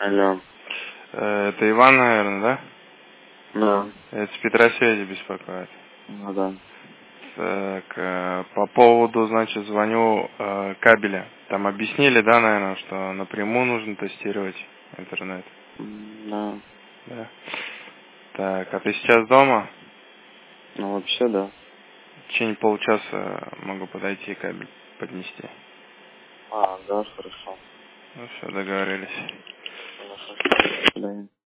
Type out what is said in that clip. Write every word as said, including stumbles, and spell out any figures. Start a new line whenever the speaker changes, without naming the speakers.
Алло.
Э, Это Иван, наверное, да?
Да.
Это с Петросвязи беспокоит.
Ну да.
Так, э, по поводу, значит, звоню э, кабеля. Там объяснили, да, наверное, что напрямую нужно тестировать интернет?
М, Да.
Да. Так, а ты сейчас дома?
Ну вообще да.
В течение полчаса могу подойти и кабель поднести.
А, да, хорошо.
Ну все, договорились.
Хорошо. До свидания.